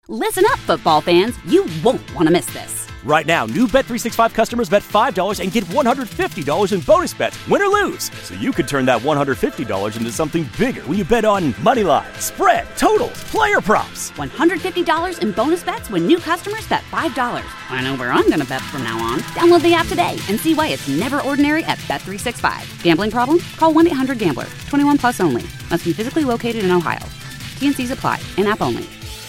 Listen up, football fans. You won't want to miss this. Right now, new Bet365 customers bet $5 and get $150 in bonus bets, win or lose. So you could turn that $150 into something bigger when you bet on money line, spread, totals, player props. $150 in bonus bets when new customers bet $5. I know where I'm going to bet from now on. Download the app today and see why it's never ordinary at Bet365. Gambling problem? Call 1-800-GAMBLER. 21 plus only. Must be physically located in Ohio. T&Cs apply. In-app only.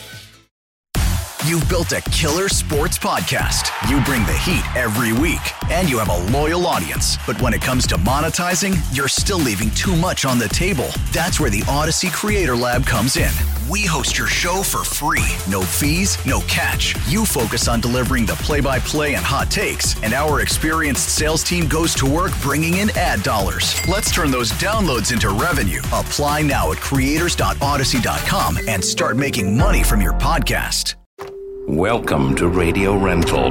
You've built a killer sports podcast. You bring the heat every week, and you have a loyal audience. But when it comes to monetizing, you're still leaving too much on the table. That's where the Odyssey Creator Lab comes in. We host your show for free. No fees, no catch. You focus on delivering the play-by-play and hot takes, and our experienced sales team goes to work bringing in ad dollars. Let's turn those downloads into revenue. Apply now at creators.odyssey.com and start making money from your podcast. Welcome to Radio Rental.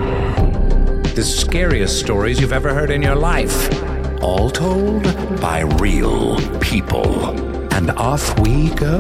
The scariest stories you've ever heard in your life. All told by real people. And off we go.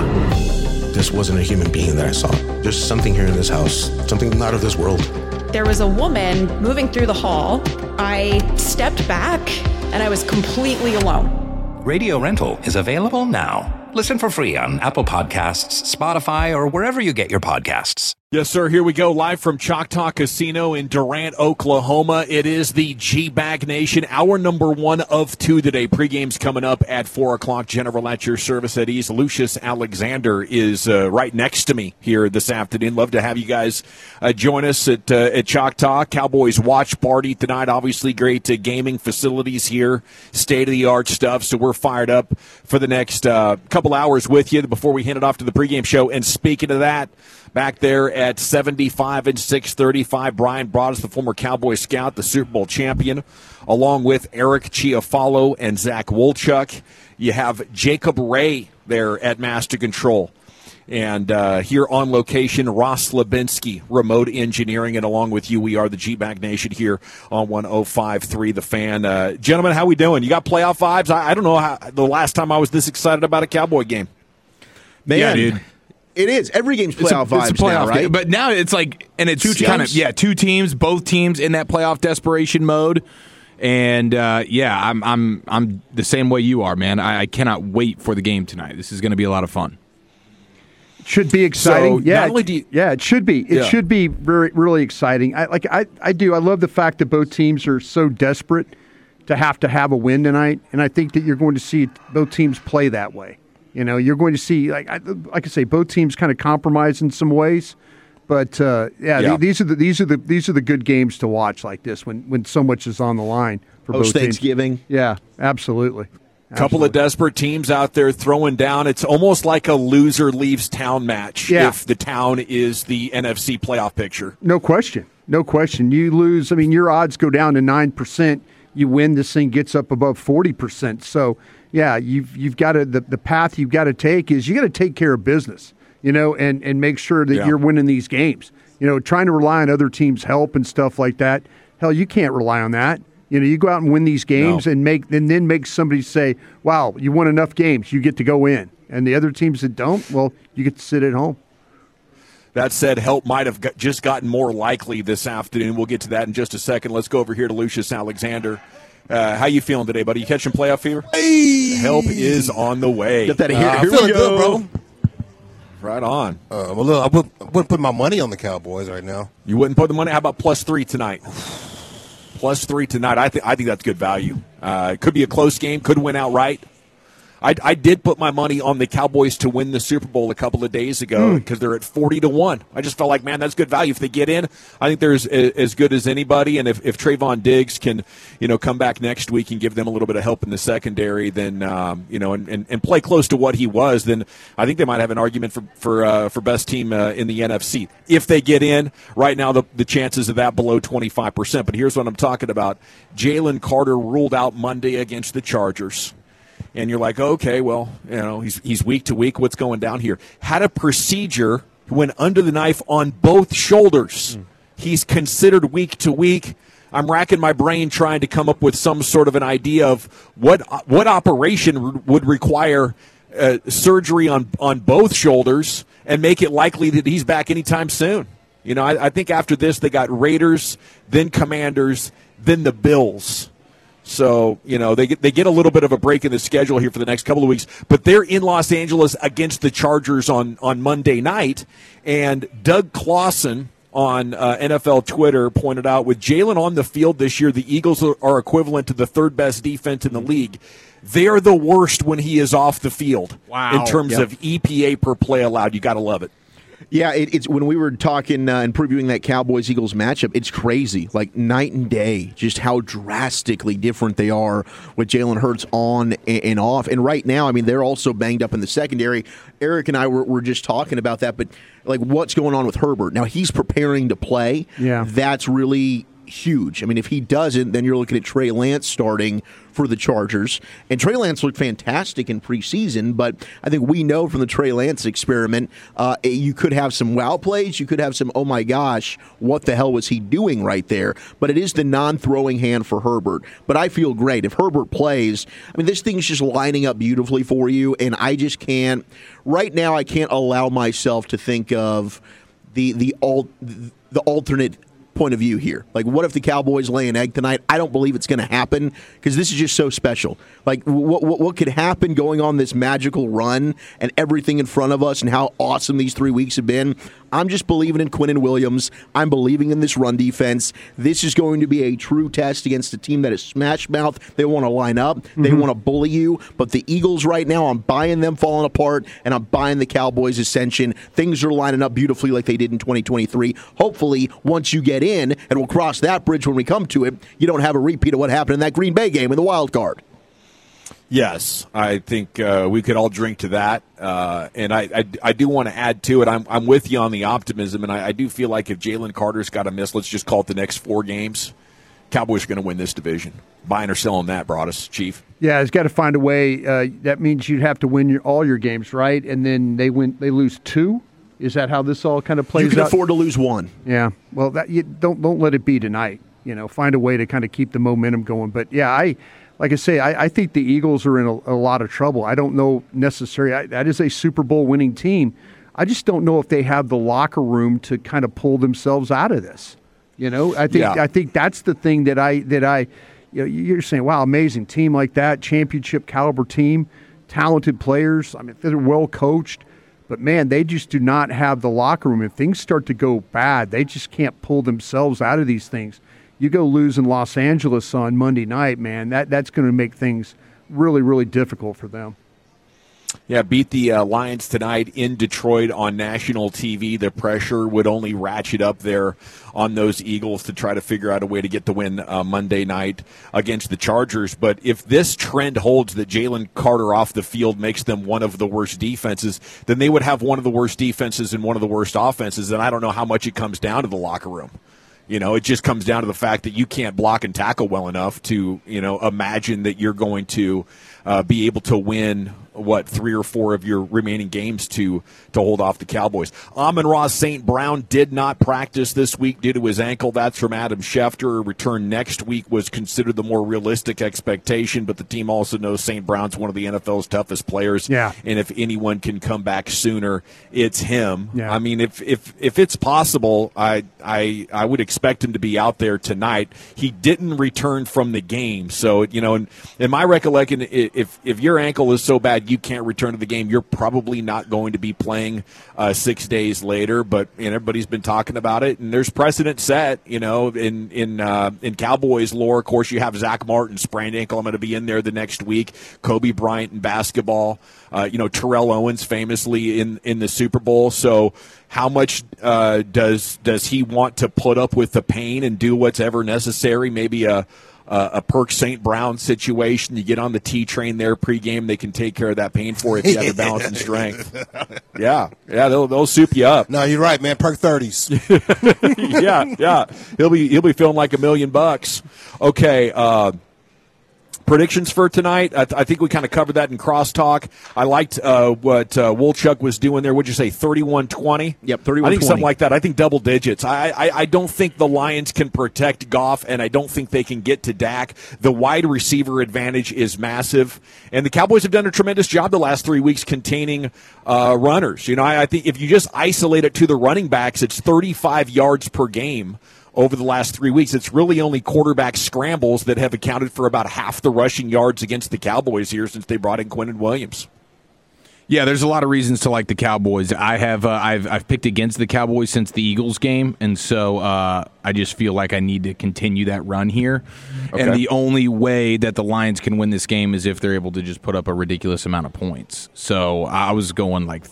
This wasn't a human being that I saw. There's something here in this house. Something not of this world. There was a woman moving through the hall. I stepped back and I was completely alone. Radio Rental is available now. Listen for free on Apple Podcasts, Spotify, or wherever you get your podcasts. Yes, sir. Here we go live from Choctaw Casino in Durant, Oklahoma. It is the G-Bag Nation, hour number 1 of 2 today. Pregame's coming up at 4 o'clock. General at your service at ease. Lucius Alexander is right next to me here this afternoon. Love to have you guys join us at Choctaw. Cowboys watch party tonight. Obviously, great gaming facilities here. State-of-the-art stuff. So we're fired up for the next couple hours with you before we hand it off to the pregame show. And speaking of that, back there at 75 and 635, Brian Broaddus, the former Cowboy Scout, the Super Bowl champion, along with Eric Chiafalo and Zach Wolchuk. You have Jacob Ray there at Master Control. And here on location, Ross Lebinsky, remote engineering, and along with you, we are the G-Bag Nation here on 105.3 The Fan. Gentlemen, how we doing? You got playoff vibes? I don't know how the last time I was this excited about a Cowboy game. Man, yeah, dude. It is. Every game's playoff vibes it's a playoff now, right? game. But now it's like, and it's two kind of, teams? two teams, both teams in that playoff desperation mode. And, I'm the same way you are, man. I cannot wait for the game tonight. This is going to be a lot of fun. Should be exciting. So not only do you, it should be. It should be really exciting. I do. I love the fact that both teams are so desperate to have a win tonight, and I think that you're going to see both teams play that way. You know, you're going to see, like I say, both teams kind of compromise in some ways, but these are the good games to watch like this when so much is on the line for both teams. Thanksgiving. Yeah, absolutely. Couple of desperate teams out there throwing down. It's almost like a loser leaves town match if the town is the NFC playoff picture. No question. You lose. I mean, your odds go down to 9%. You win, this thing gets up above 40%. So, yeah, you've got to the path you've got to take is you got to take care of business, and make sure that you're winning these games. Trying to rely on other teams' help and stuff like that. Hell, you can't rely on that. You go out and win these games and then make somebody say, wow, you won enough games, you get to go in. And the other teams that don't, well, you get to sit at home. That said, help might have just gotten more likely this afternoon. We'll get to that in just a second. Let's go over here to Lucius Alexander. How you feeling today, buddy? You catching playoff fever? Hey! Help is on the way. Get that here. I'm feeling good, bro. Right on. I wouldn't put my money on the Cowboys right now. You wouldn't put the money? How about +3 tonight? +3 tonight. I think that's good value. Could be a close game. Could win outright. I did put my money on the Cowboys to win the Super Bowl a couple of days ago because they're at 40-1. I just felt like, man, that's good value. If they get in, I think they're as good as anybody. And if Trayvon Diggs can, come back next week and give them a little bit of help in the secondary, then and play close to what he was, then I think they might have an argument for best team in the NFC. If they get in, right now the chances of that below 25%. But here's what I'm talking about: Jalen Carter ruled out Monday against the Chargers. And you're like, okay, well, he's week to week. What's going down here? Had a procedure, went under the knife on both shoulders. He's considered week to week. I'm racking my brain trying to come up with some sort of an idea of what operation would require surgery on both shoulders. and make it likely that he's back anytime soon. You know, I think after this they got Raiders, then Commanders, then the Bills. So, you know, they get a little bit of a break in the schedule here for the next couple of weeks. But they're in Los Angeles against the Chargers on Monday night. And Doug Clawson on NFL Twitter pointed out, with Jalen on the field this year, the Eagles are equivalent to the third best defense in the league. They are the worst when he is off the field in terms of EPA per play allowed. You got to love it. Yeah, it's when we were talking and previewing that Cowboys-Eagles matchup, it's crazy, like night and day, just how drastically different they are with Jalen Hurts on and off. And right now, I mean, they're also banged up in the secondary. Eric and I were just talking about that, but like what's going on with Herbert? Now, he's preparing to play. Yeah. That's really huge. I mean, if he doesn't, then you're looking at Trey Lance starting for the Chargers. And Trey Lance looked fantastic in preseason, but I think we know from the Trey Lance experiment, you could have some wow plays, you could have some, oh my gosh, what the hell was he doing right there? But it is the non-throwing hand for Herbert. But I feel great. If Herbert plays, I mean, this thing's just lining up beautifully for you, and I just can't, right now I can't allow myself to think of the alternate point of view here. Like, what if the Cowboys lay an egg tonight? I don't believe it's going to happen because this is just so special. Like, what could happen going on this magical run and everything in front of us and how awesome these 3 weeks have been? I'm just believing in Quinnen Williams. I'm believing in this run defense. This is going to be a true test against a team that is smash mouth. They want to line up. They want to bully you. But the Eagles right now, I'm buying them falling apart, and I'm buying the Cowboys' ascension. Things are lining up beautifully like they did in 2023. Hopefully, once you get in, and we'll cross that bridge when we come to it, you don't have a repeat of what happened in that Green Bay game in the wild card. Yes, I think we could all drink to that, and I do want to add to it. I'm with you on the optimism, and I do feel like if Jalen Carter's got a miss, let's just call it the next 4 games, Cowboys are going to win this division. Buying or selling that, Broadus, Chief? Yeah, it's got to find a way. That means you'd have to win all your games, right? And then they lose 2. Is that how this all kind of plays out? You can afford to lose 1. Yeah. Well, don't let it be tonight. You know, find a way to kind of keep the momentum going. But yeah, like I say, I think the Eagles are in a lot of trouble. I don't know necessarily. That is a Super Bowl winning team. I just don't know if they have the locker room to kind of pull themselves out of this. You know, I think that's the thing that I you know, you're saying, wow, amazing team like that, championship caliber team, talented players. I mean, they're well coached. But, man, they just do not have the locker room. If things start to go bad, they just can't pull themselves out of these things. You go lose in Los Angeles on Monday night, man, that's going to make things really, really difficult for them. Yeah, beat the Lions tonight in Detroit on national TV. The pressure would only ratchet up there on those Eagles to try to figure out a way to get the win Monday night against the Chargers. But if this trend holds that Jalen Carter off the field makes them one of the worst defenses, then they would have one of the worst defenses and one of the worst offenses. And I don't know how much it comes down to the locker room. You know, it just comes down to the fact that you can't block and tackle well enough to, you know, imagine that you're going to be able to win, 3 or 4 of your remaining games to hold off the Cowboys. Amon-Ra St. Brown did not practice this week due to his ankle. That's from Adam Schefter. A return next week was considered the more realistic expectation, but the team also knows St. Brown's one of the NFL's toughest players. Yeah. And if anyone can come back sooner, it's him. Yeah. I mean, if it's possible, I would expect him to be out there tonight. He didn't return from the game, so, you know, in my recollection, if your ankle is so bad you can't return to the game, you're probably not going to be playing 6 days later. But everybody's been talking about it, and there's precedent set. You know, in Cowboys lore, of course, you have Zach Martin, sprained ankle. I'm going to be in there the next week. Kobe Bryant in basketball. You know, Terrell Owens famously in the Super Bowl. So how much does he want to put up with the pain and do what's ever necessary? Maybe a Perk St. Brown situation. You get on the T train there pregame. They can take care of that pain for you if you have the balance and strength. Yeah, they'll soup you up. No, you're right, man. Perk 30s. yeah. He'll be feeling like $1 million. Okay. Predictions for tonight? I think we kind of covered that in crosstalk. I liked what Wolchuk was doing there. What'd you say, 31-20? Yep, 31-20. I think something like that. I think double digits. I don't think the Lions can protect Goff, and I don't think they can get to Dak. The wide receiver advantage is massive, and the Cowboys have done a tremendous job the last 3 weeks containing runners. I think if you just isolate it to the running backs, it's 35 yards per game. Over the last 3 weeks, it's really only quarterback scrambles that have accounted for about half the rushing yards against the Cowboys here since they brought in Quinnen Williams. Yeah, there's a lot of reasons to like the Cowboys. I've picked against the Cowboys since the Eagles game, and so I just feel like I need to continue that run here. Okay. And the only way that the Lions can win this game is if they're able to just put up a ridiculous amount of points. So I was going like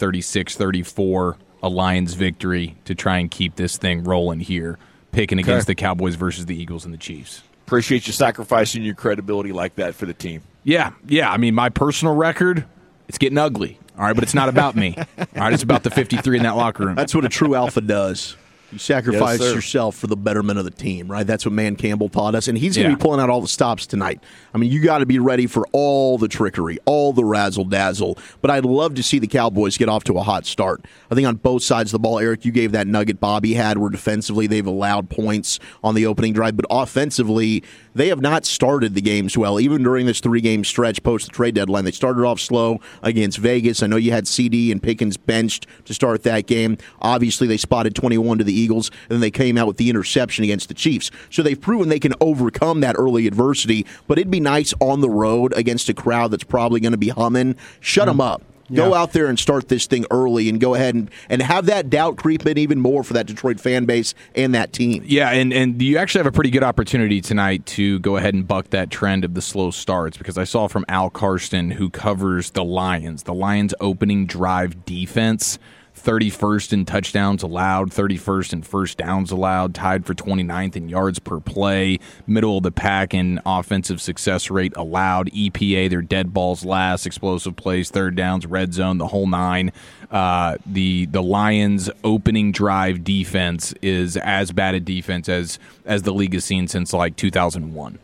36-34, a Lions victory to try and keep this thing rolling here. Picking against the Cowboys versus the Eagles and the Chiefs. Appreciate you sacrificing your credibility like that for the team. Yeah. I mean, my personal record, it's getting ugly. All right, but it's not about me. All right, it's about the 53 in that locker room. That's what a true alpha does. You sacrifice yourself for the betterment of the team, right? That's what Man Campbell taught us, and he's going to be pulling out all the stops tonight. I mean, you got to be ready for all the trickery, all the razzle-dazzle, but I'd love to see the Cowboys get off to a hot start. I think on both sides of the ball, Eric, you gave that nugget Bobby had where defensively they've allowed points on the opening drive, but offensively they have not started the games well, even during this 3-game stretch post the trade deadline. They started off slow against Vegas. I know you had CD and Pickens benched to start that game. Obviously, they spotted 21 to the Eagles, and then they came out with the interception against the Chiefs. So they've proven they can overcome that early adversity, but it'd be nice on the road against a crowd that's probably going to be humming. Shut them up. Go out there and start this thing early and go ahead and have that doubt creep in even more for that Detroit fan base and that team. Yeah, and you actually have a pretty good opportunity tonight to go ahead and buck that trend of the slow starts, because I saw from Al Karsten, who covers the Lions opening drive defense, 31st in touchdowns allowed, 31st in first downs allowed, tied for 29th in yards per play, middle of the pack in offensive success rate allowed, EPA, their dead balls last, explosive plays, third downs, red zone, the whole nine. The Lions' opening drive defense is as bad a defense as the league has seen since like 2001.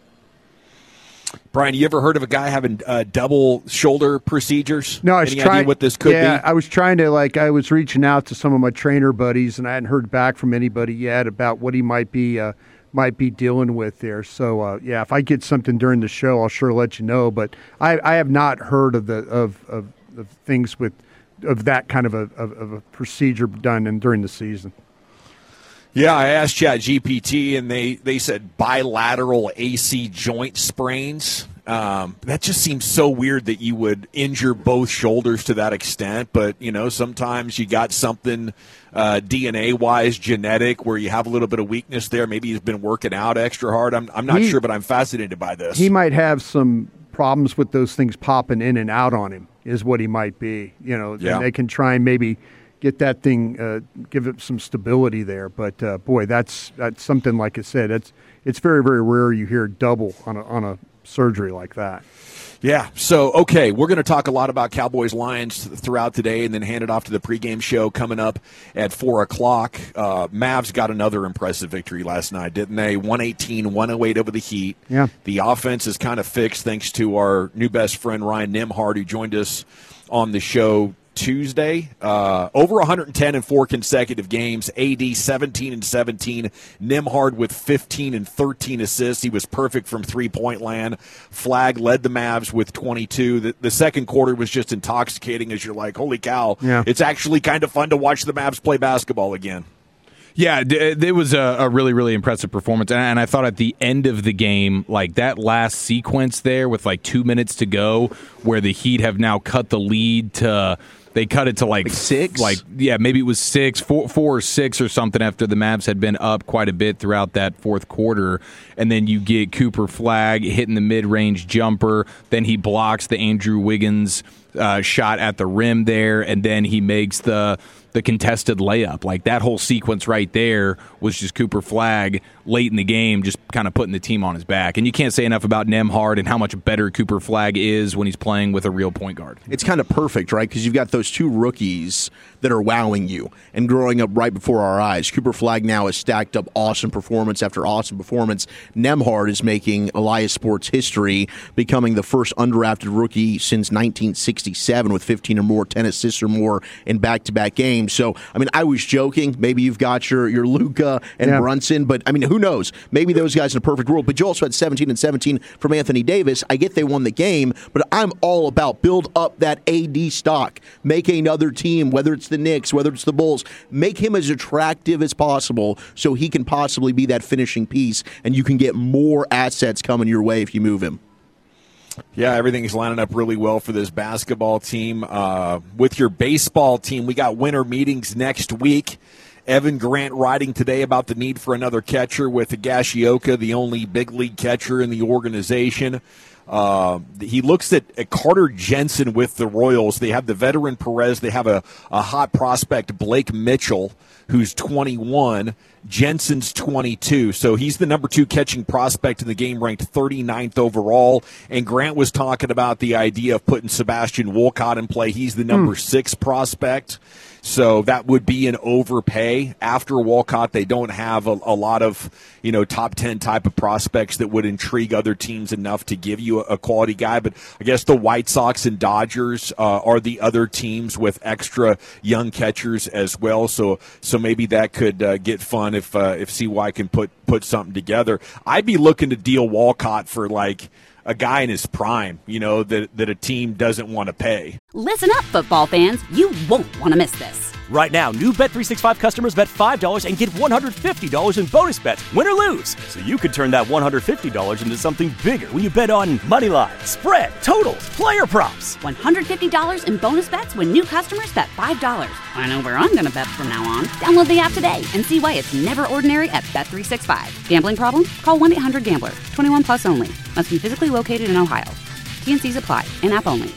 Brian, you ever heard of a guy having double shoulder procedures? No, I was Any trying. idea what this could be? I was trying to I was reaching out to some of my trainer buddies, and I hadn't heard back from anybody yet about what he might be dealing with there. So if I get something during the show, I'll sure let you know. But I have not heard of things of that kind of a procedure done during the season. Yeah, I asked ChatGPT, and they said bilateral AC joint sprains. That just seems so weird that you would injure both shoulders to that extent. But, sometimes you got something DNA-wise, genetic, where you have a little bit of weakness there. Maybe he's been working out extra hard. I'm not sure, but I'm fascinated by this. He might have some problems with those things popping in and out on him is what he might be. And they can try and maybe get that thing, give it some stability there. But boy, that's something, like I said, it's very, very rare you hear double on a surgery like that. Yeah, so, okay, we're going to talk a lot about Cowboys-Lions throughout today and then hand it off to the pregame show coming up at 4 o'clock. Mavs got another impressive victory last night, didn't they? 118-108 over the Heat. Yeah. The offense is kind of fixed thanks to our new best friend Ryan Nembhard, who joined us on the show Tuesday. Over 110 in 4 consecutive games. AD 17-17. Nembhard with 15 and 13 assists. He was perfect from three-point land. Flag led the Mavs with 22. The second quarter was just intoxicating as you're like, holy cow, It's actually kind of fun to watch the Mavs play basketball again. Yeah, it was a really, really impressive performance. And I thought at the end of the game, like that last sequence there with like 2 minutes to go, where the Heat have now cut the lead to... They cut it to like 6? Maybe it was 6, 4 or 6 or something after the Mavs had been up quite a bit throughout that fourth quarter. And then you get Cooper Flag hitting the mid-range jumper. Then he blocks the Andrew Wiggins shot at the rim there, and then he makes the contested layup. Like, that whole sequence right there was just Cooper Flagg late in the game just kind of putting the team on his back. And you can't say enough about Nembhard and how much better Cooper Flagg is when he's playing with a real point guard. It's kind of perfect, right? Because you've got those two rookies that are wowing you and growing up right before our eyes. Cooper Flagg now has stacked up awesome performance after awesome performance. Nembhard is making Elias Sports history, becoming the first undrafted rookie since 1967 with 15 or more, 10 assists or more in back-to-back games. So, I mean, I was joking. Maybe you've got your Luka and Brunson, but, I mean, who knows? Maybe those guys in a perfect world. But you also had 17 and 17 from Anthony Davis. I get they won the game, but I'm all about build up that AD stock. Make another team, whether it's the Knicks, whether it's the Bulls, make him as attractive as possible so he can possibly be that finishing piece, and you can get more assets coming your way if you move him. Yeah, everything's lining up really well for this basketball team. With your baseball team, we got winter meetings next week. Evan Grant writing today about the need for another catcher with Higashioka, the only big league catcher in the organization. He looks at Carter Jensen with the Royals. They have the veteran Perez. They have a hot prospect, Blake Mitchell, who's 21. Jensen's 22. So he's the number 2 catching prospect in the game, ranked 39th overall. And Grant was talking about the idea of putting Sebastian Wolcott in play. He's the number 6 prospect. So that would be an overpay. After Wolcott, they don't have a lot of, top 10 type of prospects that would intrigue other teams enough to give you a quality guy. But I guess the White Sox and Dodgers are the other teams with extra young catchers as well. So maybe that could get fun if CY can put something together. I'd be looking to deal Wolcott for like a guy in his prime, that a team doesn't want to pay. Listen up, football fans. You won't want to miss this. Right now, new Bet365 customers bet $5 and get $150 in bonus bets, win or lose. So you could turn that $150 into something bigger when you bet on money line, spread, totals, player props. $150 in bonus bets when new customers bet $5. I know where I'm going to bet from now on. Download the app today and see why it's never ordinary at Bet365. Gambling problem? Call 1-800-GAMBLER. 21 plus only. Must be physically located in Ohio. T&Cs apply. In-app only.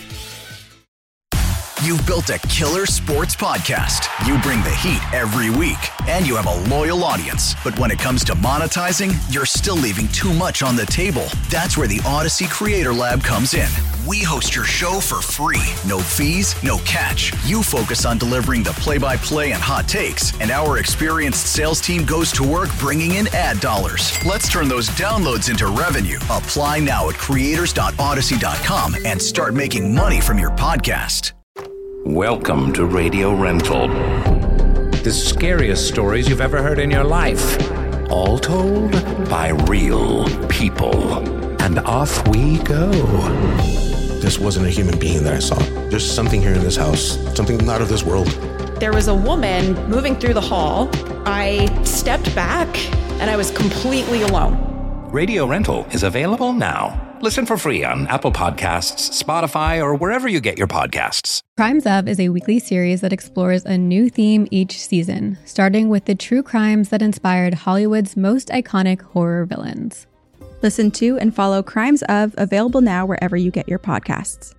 You've built a killer sports podcast. You bring the heat every week, and you have a loyal audience. But when it comes to monetizing, you're still leaving too much on the table. That's where the Odyssey Creator Lab comes in. We host your show for free. No fees, no catch. You focus on delivering the play-by-play and hot takes, and our experienced sales team goes to work bringing in ad dollars. Let's turn those downloads into revenue. Apply now at creators.odyssey.com and start making money from your podcast. Welcome to Radio Rental. The scariest stories you've ever heard in your life. All told by real people. And off we go. This wasn't a human being that I saw. There's something here in this house, something not of this world. There was a woman moving through the hall. I stepped back and I was completely alone. Radio Rental is available now. Listen for free on Apple Podcasts, Spotify, or wherever you get your podcasts. Crimes Of is a weekly series that explores a new theme each season, starting with the true crimes that inspired Hollywood's most iconic horror villains. Listen to and follow Crimes Of, available now wherever you get your podcasts.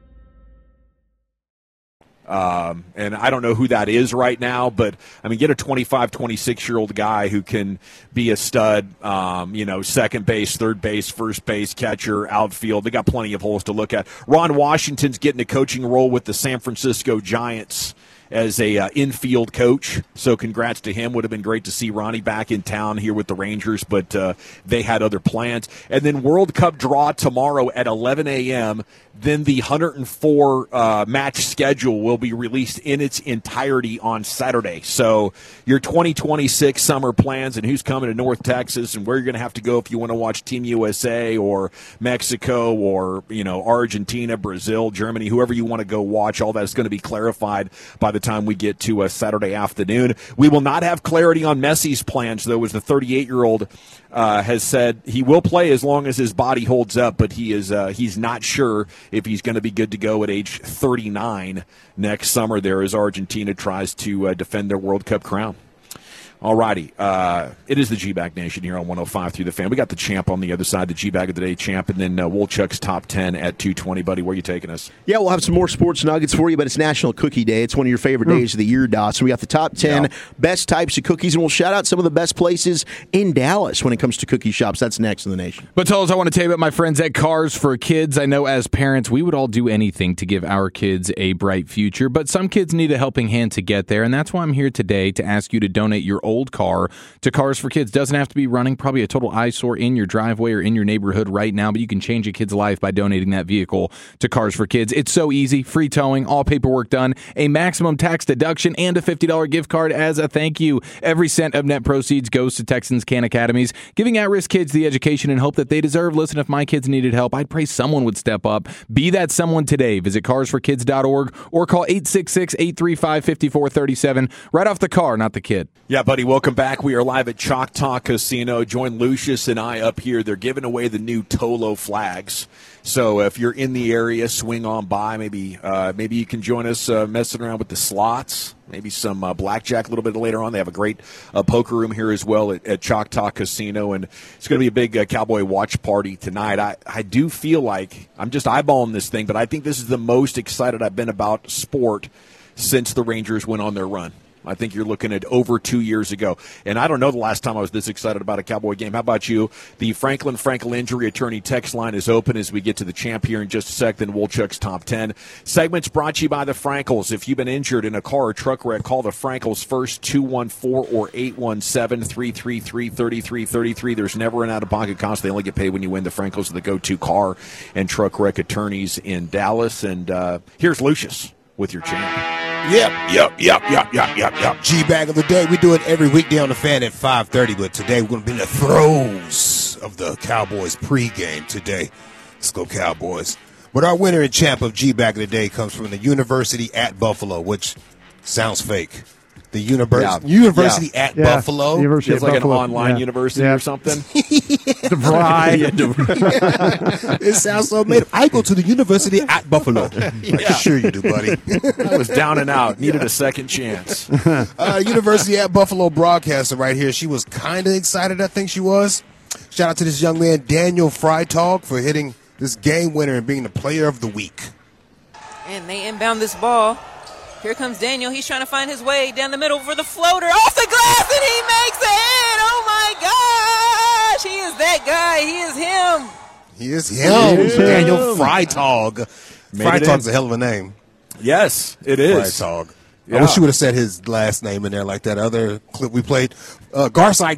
And I don't know who that is right now, but, get a 25, 26-year-old guy who can be a stud, second base, third base, first base, catcher, outfield. They got plenty of holes to look at. Ron Washington's getting a coaching role with the San Francisco Giants as a infield coach, so congrats to him. Would have been great to see Ronnie back in town here with the Rangers, but they had other plans. And then World Cup draw tomorrow at 11 a.m., then the 104 match schedule will be released in its entirety on Saturday. So your 2026 summer plans and who's coming to North Texas and where you're going to have to go if you want to watch Team USA or Mexico or, Argentina, Brazil, Germany, whoever you want to go watch, all that's going to be clarified by the time we get to Saturday afternoon. We will not have clarity on Messi's plans, though, as the 38-year-old has said he will play as long as his body holds up, but he's not sure if he's going to be good to go at age 39 next summer there as Argentina tries to defend their World Cup crown. All righty. It is the G-Bag Nation here on 105 through the Fan. We got the champ on the other side, the G-Bag of the Day champ, and then Wolchuk's top 10 at 2:20. Buddy, where are you taking us? Yeah, we'll have some more sports nuggets for you, but it's National Cookie Day. It's one of your favorite days of the year, Dots. So we got the top 10 best types of cookies, and we'll shout out some of the best places in Dallas when it comes to cookie shops. That's next in the nation. But Toles, I want to tell you about my friends at Cars for Kids. I know as parents, we would all do anything to give our kids a bright future, but some kids need a helping hand to get there, and that's why I'm here today to ask you to donate your old car to Cars for Kids. Doesn't have to be running, probably a total eyesore in your driveway or in your neighborhood right now, but you can change a kid's life by donating that vehicle to Cars for Kids. It's so easy, free towing, all paperwork done, a maximum tax deduction, and a $50 gift card as a thank you. Every cent of net proceeds goes to Texans Can Academies, giving at-risk kids the education and hope that they deserve. Listen, if my kids needed help, I'd pray someone would step up. Be that someone today. Visit carsforkids.org or call 866-835-5437. Right off the car, not the kid. Yeah, buddy, welcome back. We are live at Choctaw Casino. Join Lucius and I up here. They're giving away the new Tolo flags. So if you're in the area, swing on by. Maybe you can join us messing around with the slots. Maybe some blackjack a little bit later on. They have a great poker room here as well at Choctaw Casino, and it's going to be a big Cowboy watch party tonight. I do feel like I'm just eyeballing this thing, but I think this is the most excited I've been about sport since the Rangers went on their run. I think you're looking at over 2 years ago. And I don't know the last time I was this excited about a Cowboy game. How about you? The Franklin Frankel Injury Attorney text line is open as we get to the champ here in just a sec, then Wolchuk's top 10. Segment's brought to you by the Frankels. If you've been injured in a car or truck wreck, call the Frankels first, 214 or 817-333-3333. There's never an out-of-pocket cost. They only get paid when you win. The Frankels are the go-to car and truck wreck attorneys in Dallas. And here's Lucius with your champ. Yep. G-Bag of the Day. We do it every weekday on the Fan at 5:30, but today we're going to be in the throes of the Cowboys pregame today. Let's go Cowboys. But our winner and champ of G-Bag of the Day comes from the University at Buffalo, which sounds fake. The University at Buffalo. University it's at like Buffalo. An online university or something. It sounds so made up. I go to the University at Buffalo. Sure you do, buddy. I was down and out. Needed a second chance. University at Buffalo broadcaster right here. She was kind of excited, I think she was. Shout out to this young man, Daniel Freitag, for hitting this game winner and being the player of the week. And they inbound this ball. Here comes Daniel. He's trying to find his way down the middle for the floater. Off the glass, and he makes it! Oh, my gosh! He is that guy. He is him. He is him. Daniel Freitag. Freitag's a hell of a name. Yes, it is. Freitag. Yeah. I wish you would have said his last name in there like that other clip we played. Garside.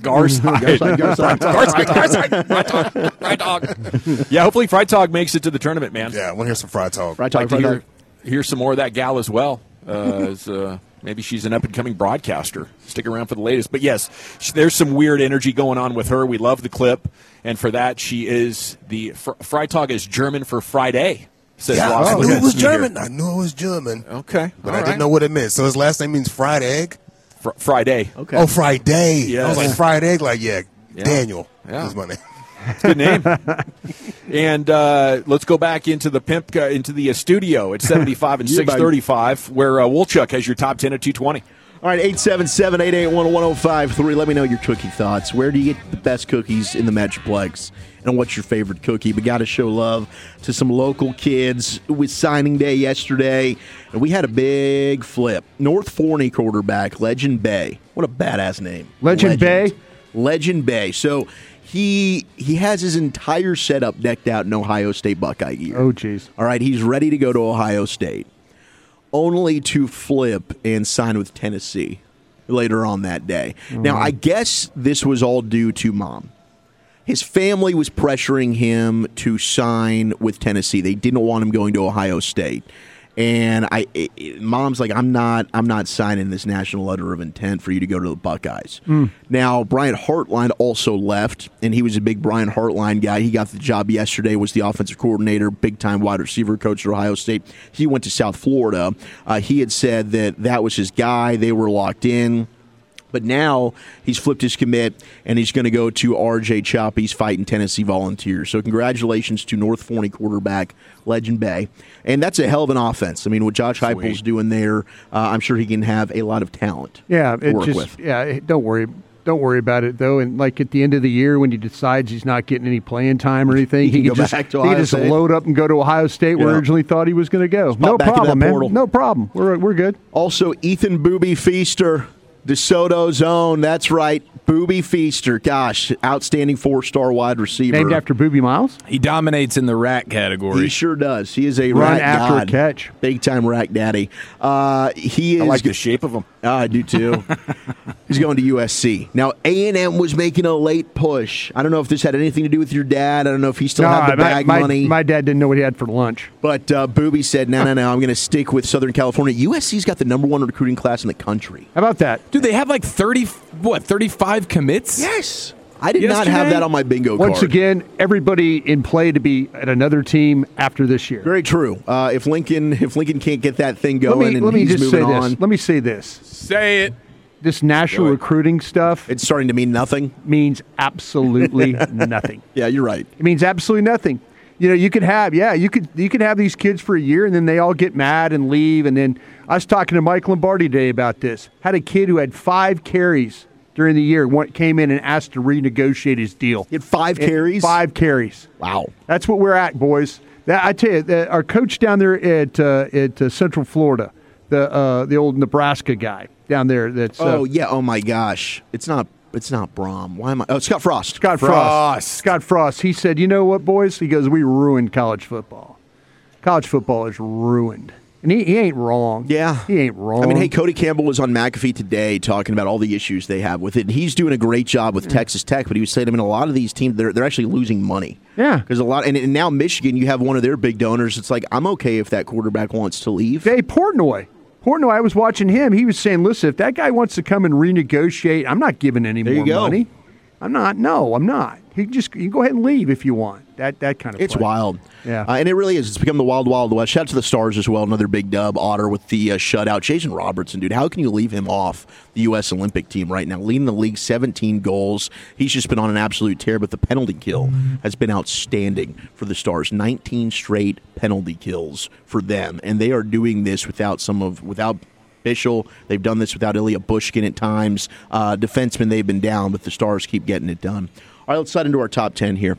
Freitag. Yeah, hopefully Freitag makes it to the tournament, man. Yeah, I want to hear some Freitag. I'd like to hear some more of that gal as well. Maybe she's an up-and-coming broadcaster. Stick around for the latest. But, yes, there's some weird energy going on with her. We love the clip. And for that, she is the Freitag is German for Friday. Says I knew it was German. I knew it was German. Okay. But I didn't know what it meant. So his last name means fried egg? Friday. Okay. Oh, Friday. Yes. I was like, fried egg? Like, Daniel is my name. Good name. And let's go back into the studio at 75 and 635, where Wolchuk has your top 10 at 220. All right, 877-881-1053. Let me know your cookie thoughts. Where do you get the best cookies in the Metroplex? And what's your favorite cookie? We got to show love to some local kids. It was signing day yesterday, and we had a big flip. North Forney quarterback, Legend Bay. What a badass name. Legend Bay? Legend Bay. So he has his entire setup decked out in Ohio State Buckeye gear. Oh, jeez. All right, he's ready to go to Ohio State, only to flip and sign with Tennessee later on that day. Now, I guess this was all due to Mom. His family was pressuring him to sign with Tennessee. They didn't want him going to Ohio State. And Mom's like, I'm not signing this national letter of intent for you to go to the Buckeyes. Now, Brian Hartline also left, and he was a big Brian Hartline guy. He got the job yesterday, was the offensive coordinator, big-time wide receiver coach at Ohio State. He went to South Florida. He had said that was his guy. They were locked in. But now he's flipped his commit, and he's going to go to R.J. Choppy's fighting Tennessee Volunteers. So congratulations to North Forney quarterback Legend Bay. And that's a hell of an offense. I mean, what Josh Heupel's doing there, I'm sure he can have a lot of talent to work with. Yeah, don't worry. Don't worry about it, though. And like at the end of the year, when he decides he's not getting any playing time or anything, he can just load up and go to Ohio State, where he originally thought he was going to go. No problem, man. No problem. We're good. Also, Ethan Booby Feaster, DeSoto's own. That's right, Booby Feaster. Gosh, outstanding 4-star wide receiver. Named after Booby Miles? He dominates in the rat category. He sure does. He is a run rat after god. a catch. Big-time rat daddy. He is. I like the shape of him. I do, too. He's going to USC. Now, A&M was making a late push. I don't know if this had anything to do with your dad. I don't know if he still had the bag money. My dad didn't know what he had for lunch. But Booby said, no, I'm going to stick with Southern California. USC's got the #1 recruiting class in the country. How about that? Dude, they have like 35 commits? Yes. I did not have that on my bingo card. Once again, everybody in play to be at another team after this year. Very true. If Lincoln can't get that thing going, let me he's just say moving this. on. Let me say this. Say it. This national recruiting stuff. It's starting to mean nothing. Means absolutely nothing. Yeah, you're right. It means absolutely nothing. You know, you could have these kids for a year, and then they all get mad and leave. And then I was talking to Mike Lombardi today about this. Had a kid who had 5 carries during the year, came in and asked to renegotiate his deal. He had 5 carries? 5 carries. Wow. That's what we're at, boys. I tell you, our coach down there at Central Florida, the old Nebraska guy down there. That's oh my gosh, it's not Brom. Why am I? Oh, Scott Frost. Scott Frost. He said, "You know what, boys?" He goes, "We ruined college football. College football is ruined." And he ain't wrong. Yeah. He ain't wrong. I mean, hey, Cody Campbell was on McAfee today talking about all the issues they have with it. And he's doing a great job with Texas Tech, but he was saying, I mean, a lot of these teams, they're actually losing money. Yeah. Because and now Michigan, you have one of their big donors. It's like, I'm okay if that quarterback wants to leave. Hey, Portnoy, I was watching him. He was saying, listen, if that guy wants to come and renegotiate, I'm not giving any more money. I'm not. No, I'm not. You can go ahead and leave if you want. That kind of It's play. wild. Yeah. And it really is. It's become the wild, wild west. Shout out to the Stars as well. Another big dub. Otter with the shutout. Jason Robertson, dude. How can you leave him off the U.S. Olympic team right now? Leading the league, 17 goals. He's just been on an absolute tear, but the penalty kill has been outstanding for the Stars. 19 straight penalty kills for them. And they are doing this without Bischel. They've done this without Ilya Bushkin at times. Defensemen, they've been down, but the Stars keep getting it done. All right, let's slide into our top 10 here.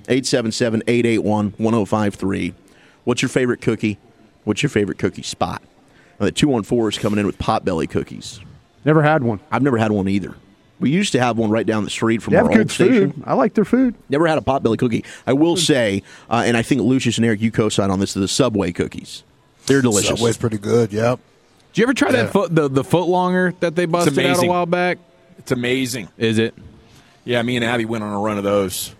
877-881-1053. What's your favorite cookie? What's your favorite cookie spot? Now, the 214 is coming in with Potbelly cookies. Never had one. I've never had one either. We used to have one right down the street from They our have old good station. food. I like their food. Never had a Potbelly cookie. I will say, and I think Lucius and Eric, you co-sign on this, the Subway cookies. They're delicious. Subway's pretty good, yep. Did you ever try that the foot longer that they busted out a while back? It's amazing. Is it? Yeah, me and Abby went on a run of those.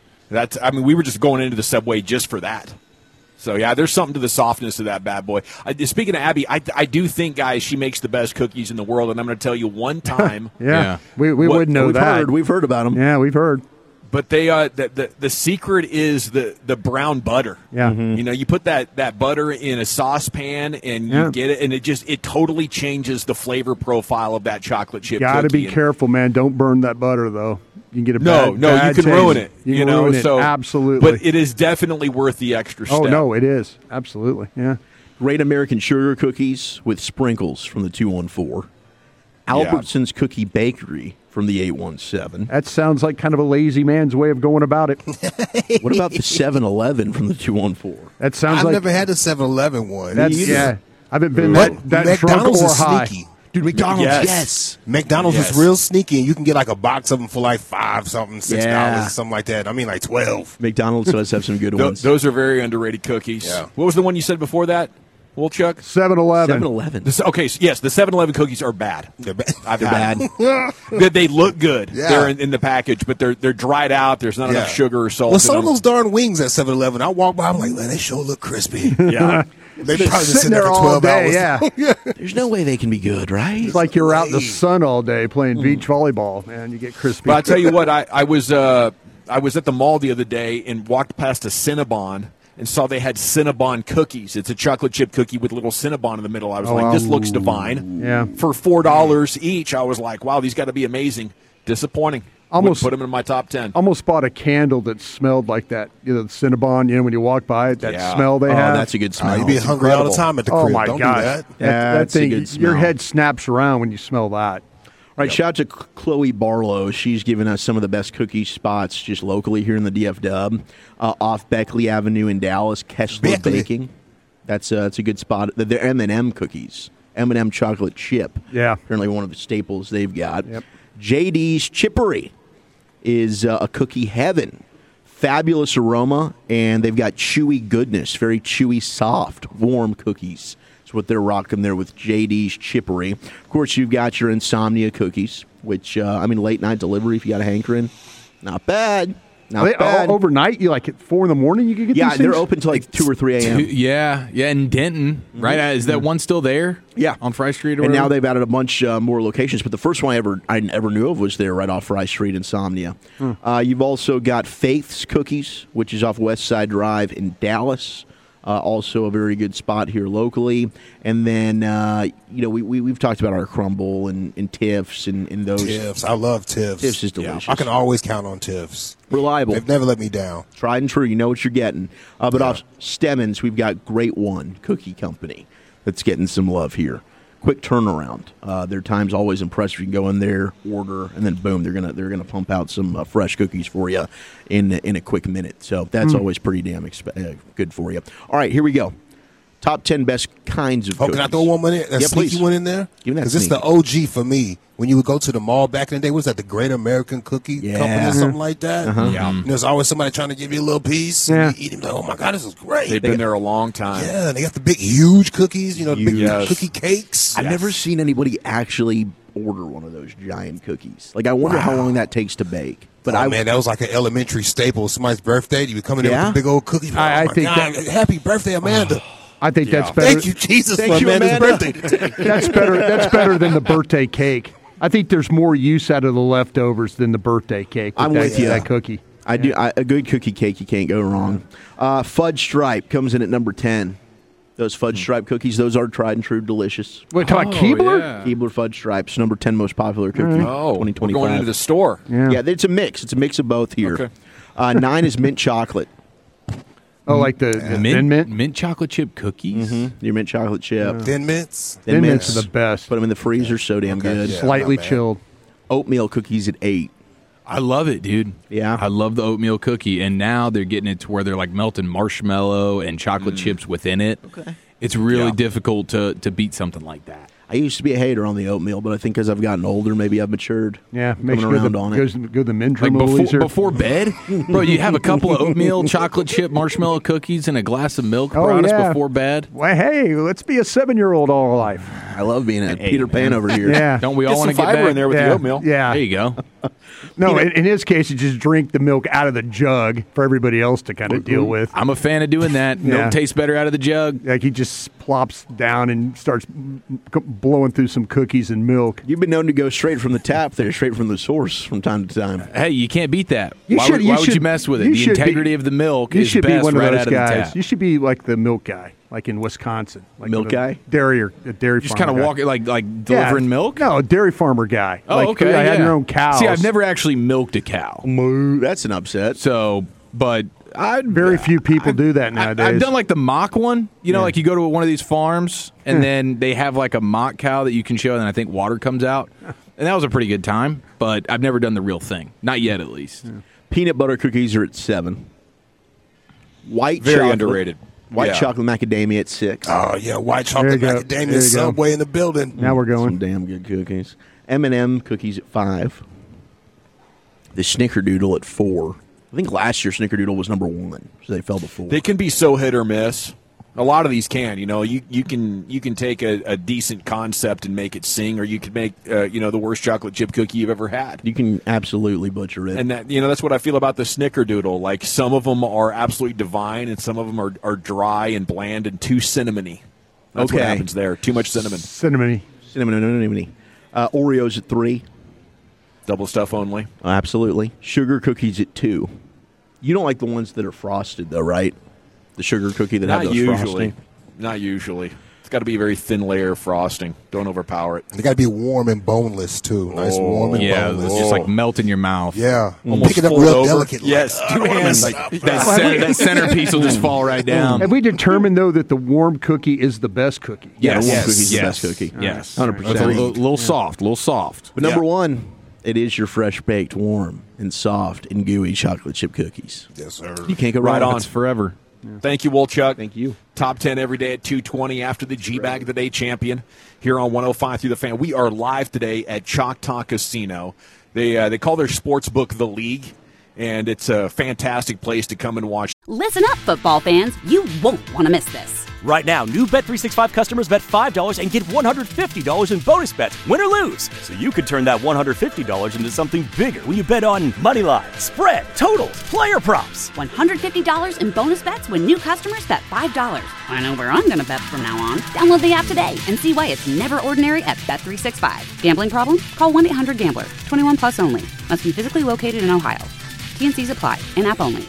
We were just going into the Subway just for that. So, yeah, there's something to the softness of that bad boy. Speaking of Abby, I do think, guys, she makes the best cookies in the world, and I'm going to tell you one time. We wouldn't know that. We've heard about them. Yeah, we've heard. But they the secret is the brown butter. Yeah. Mm-hmm. You know, you put that butter in a saucepan and you get it, and it totally changes the flavor profile of that chocolate chip Got to cookie. be careful, man. Don't burn that butter, though. You can get a bad you can taste. ruin it. You can ruin it. So Absolutely. But it is definitely worth the extra step. Oh, no, it is. Absolutely. Yeah. Great American Sugar cookies with sprinkles from the 214. Albertson's Cookie Bakery from the 817. That sounds like kind of a lazy man's way of going about it. What about the 7-Eleven from the 214? That sounds I've like never had the 7-Eleven one. I haven't been that drunk McDonald's or is high. sneaky. Dude, McDonald's, yes. McDonald's is real sneaky, and you can get like a box of them for like $6, something like that. I mean, like 12. McDonald's does have some good ones. Those are very underrated cookies. Yeah. What was the one you said before that, Wolchuk? 7-Eleven. 7-Eleven. Okay, so yes, the 7-Eleven cookies are bad. They're bad. They're bad. They look good. Yeah. They're in the package, but they're dried out. There's not enough sugar or salt. Well, in some of them. those darn wings at 7-Eleven, I walk by, I'm like, man, they sure look crispy. Yeah. They probably been Sitting there for all 12 day, hours. yeah. There's no way they can be good, right? It's like you're out in the sun all day playing beach volleyball, man. You get crispy. But I tell you what, I was at the mall the other day and walked past a Cinnabon, and saw they had Cinnabon cookies. It's a chocolate chip cookie with little Cinnabon in the middle. I was like, this looks divine. Yeah. For $4 each, I was like, wow, these got to be amazing. Disappointing. Wouldn't put them in my top 10. Almost bought a candle that smelled like that. The Cinnabon, when you walk by it, that smell they have. Oh, that's a good smell. You'd be hungry all the time at the crib. Oh, my Don't gosh. do that. That thing, a good smell. your head snaps around when you smell that. All right, shout out to Chloe Barlow. She's given us some of the best cookie spots just locally here in the DF Dub. Off Beckley Avenue in Dallas, Kessler Baking. That's a good spot. They're M&M cookies, M&M chocolate chip. Yeah. Apparently one of the staples they've got. Yep. JD's Chippery is a cookie heaven. Fabulous aroma, and they've got chewy goodness, very chewy, soft, warm cookies. That's what they're rocking there with JD's Chippery. Of course, you've got your Insomnia cookies, which, late night delivery if you got a hankering. Not bad. Not bad. Overnight, you at 4 in the morning you can get these things? They're open till 2 or 3 a.m. Yeah, in Denton, right? Is that one still there? Yeah. On Fry Street or And whatever? now they've added a bunch more locations, but the first one I ever knew of was there right off Fry Street, Insomnia. You've also got Faith's Cookies, which is off West Side Drive in Dallas. Also a very good spot here locally. And then, we've talked about our Crumble and Tiff's and those. Tiff's. I love Tiff's. Tiff's is delicious. I can always count on Tiff's. Reliable. They've never let me down. Tried and true. You know what you're getting. But off Stemmons, we've got Great One Cookie Company that's getting some love here. Quick turnaround. Their time's always impressive. You can go in there, order, and then boom, they're gonna pump out some fresh cookies for you in a quick minute. So that's always pretty damn good for you. All right, here we go. Top 10 best kinds of cookies. Can I throw one in there? That sneaky please. one in there? Give me that Because it's the OG for me. When you would go to the mall back in the day, what was that, the Great American Cookie Company or something like that? Yeah. There's always somebody trying to give you a little piece. Yeah. And you eat them, like, oh my God, this is great. They've been there a long time. Yeah, and they got the big, huge cookies, the big Yes. cookie cakes. I've never seen anybody actually order one of those giant cookies. Like, I wonder how long that takes to bake. But man, that was like an elementary staple. Somebody's birthday, you would come in there with a big old cookie. I my think God, happy birthday, Amanda. I think that's better. Thank you, Jesus, Thank for you, Amanda's Amanda. birthday. That's better. That's better than the birthday cake. I think there's more use out of the leftovers than the birthday cake. I'm with you. That cookie. I do. A good cookie cake, you can't go wrong. Fudge Stripe comes in at number 10. Those Fudge Stripe cookies, those are tried and true, delicious. What, talking about Keebler? Yeah. Keebler Fudge Stripes, number 10 most popular cookie. Oh, we're 2025. going into the store. Yeah, it's a mix. It's a mix of both here. Okay. 9 is mint chocolate. Oh, like the Thin Mint? Mint chocolate chip cookies? Your mint chocolate chip. Thin Mints. Thin Mints are the best. Put them in the freezer, so damn good. Yeah. Slightly not bad. chilled. Oatmeal cookies at 8. I love it, dude. Yeah. I love the oatmeal cookie, and now they're getting it to where they're like melting marshmallow and chocolate chips within it. Okay. It's really difficult to beat something like that. I used to be a hater on the oatmeal, but I think as I've gotten older, maybe I've matured. Yeah, make Coming sure around on it. go the Mindrum Like a little easier. before bed, bro, you have a couple of oatmeal, chocolate chip, marshmallow cookies, and a glass of milk, Oh, honest, yeah. before bed. Well, hey, let's be a 7-year-old all our life. I love being a Peter Pan over here. Yeah. Don't we all Get want to some get fiber back in there with Yeah. the oatmeal. Yeah. There you go. No, in his case, you just drink the milk out of the jug for everybody else to kind of deal with. I'm a fan of doing that. Yeah. Milk tastes better out of the jug. Like he just plops down and starts blowing through some cookies and milk. You've been known to go straight from the tap there, straight from the source from time to time. Hey, you can't beat that. You Why, should- would, you why would should- you mess with it? you The should be- integrity of the milk You is should be best one of right those out of the guys. tap. You should be like the milk guy, like in Wisconsin. Like Milk a guy? Dairy or a dairy Just farmer kind of guy. walk it like delivering Yeah. milk. No, a dairy farmer guy. Oh, like, okay. I had yeah. your own cows. See, I've never actually milked a cow. Moo, that's an upset. So, but Very few people do that nowadays. I've done like the mock one. You know, like you go to one of these farms and then they have like a mock cow that you can show, and then I think water comes out. And that was a pretty good time, but I've never done the real thing. Not yet, at least. Peanut butter cookies are at 7. White Very chocolate, underrated. White Yeah. chocolate macadamia at 6. Oh, yeah, white There you chocolate go. There macadamia you go. Subway in the building. Now we're Some going. damn good cookies. M&M cookies at 5. The Snickerdoodle at 4. I think last year Snickerdoodle was number 1, so they fell to 4. They can be so hit or miss. A lot of these can. You know, you can take a decent concept and make it sing, or you can make the worst chocolate chip cookie you've ever had. You can absolutely butcher it. And that that's what I feel about the Snickerdoodle. Like some of them are absolutely divine, and some of them are dry and bland and too cinnamony. That's what Okay. happens there. Too much cinnamon. Cinnamony. Cinnamon. Oreos at 3. Double stuff only. Absolutely. Sugar cookies at 2. You don't like the ones that are frosted, though, right? The sugar cookie that Not had those usually. frosting. Not usually. It's got to be a very thin layer of frosting. Don't overpower it. They got to be warm and boneless too. Nice warm and Yeah, boneless. just like melt in your mouth. Yeah, Almost pick it up fold real over. delicately. Yes, two hands. That centerpiece will just fall right down. Have we determined, though, that the warm cookie is the best cookie? Yeah, the warm Yes. cookie's the Yes. best cookie. Yes. 100%. It's a little soft. But number one, it is your fresh baked, warm, and soft and gooey chocolate chip cookies. Yes, sir. You can't go Right wrong. on. It's forever. Thank you, Wolchuk. Thank you. Top 10 every day at 2:20 after the G-Bag of the Day champion here on 105 through the Fan. We are live today at Choctaw Casino. They call their sports book The League, and it's a fantastic place to come and watch. Listen up, football fans. You won't want to miss this. Right now, new Bet365 customers bet $5 and get $150 in bonus bets, win or lose. So you could turn that $150 into something bigger when you bet on money line, spread, totals, player props. $150 in bonus bets when new customers bet $5. I know where I'm going to bet from now on. Download the app today and see why it's never ordinary at Bet365. Gambling problem? Call 1-800-GAMBLER. 21 plus only. Must be physically located in Ohio. T&Cs apply. In-app only.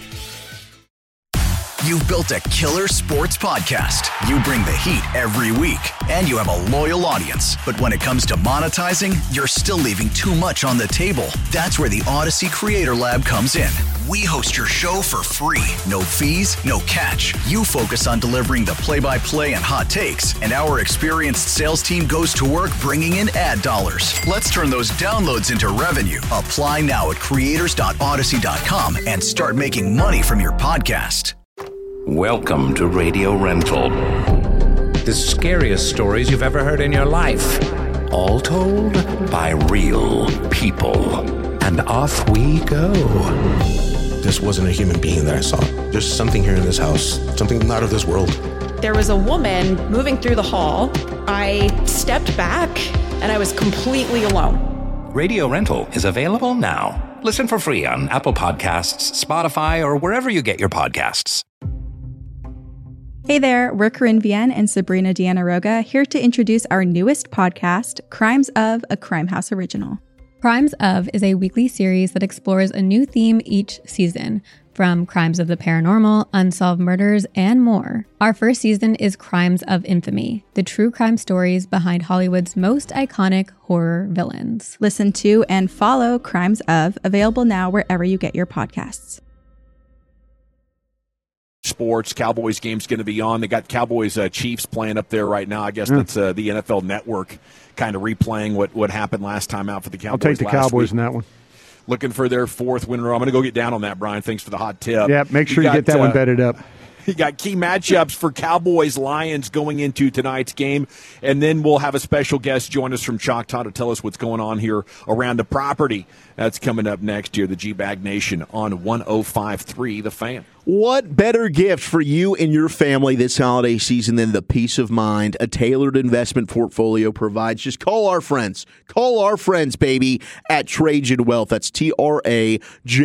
You've built a killer sports podcast. You bring the heat every week, and you have a loyal audience. But when it comes to monetizing, you're still leaving too much on the table. That's where the Odyssey Creator Lab comes in. We host your show for free. No fees, no catch. You focus on delivering the play-by-play and hot takes, and our experienced sales team goes to work bringing in ad dollars. Let's turn those downloads into revenue. Apply now at creators.odyssey.com and start making money from your podcast. Welcome to Radio Rental. The scariest stories you've ever heard in your life. All told by real people. And off we go. This wasn't a human being that I saw. There's something here in this house, something not of this world. There was a woman moving through the hall. I stepped back and I was completely alone. Radio Rental is available now. Listen for free on Apple Podcasts, Spotify, or wherever you get your podcasts. Hey there, we're Corinne Vienne and Sabrina Deanna Roga here to introduce our newest podcast, Crimes of, a Crime House original. Crimes of is a weekly series that explores a new theme each season, from crimes of the paranormal, unsolved murders, and more. Our first season is Crimes of Infamy, the true crime stories behind Hollywood's most iconic horror villains. Listen to and follow Crimes of, available now wherever you get your podcasts. Sports, Cowboys game's going to be on. They got Cowboys Chiefs playing up there right now. I guess that's the NFL Network kind of replaying what happened last time out for the Cowboys. I'll take the Cowboys in that one. Looking for their fourth win in a row. I'm going to go get down on that, Brian. Thanks for the hot tip. Yeah, make sure you get that one bedded up. You got key matchups for Cowboys-Lions going into tonight's game, and then we'll have a special guest join us from Choctaw to tell us what's going on here around the property. That's coming up next year, the G-Bag Nation on 105.3 The Fan. What better gift for you and your family this holiday season than the peace of mind a tailored investment portfolio provides? Just call our friends. Call our friends, baby, at Trajan Wealth. That's Trajan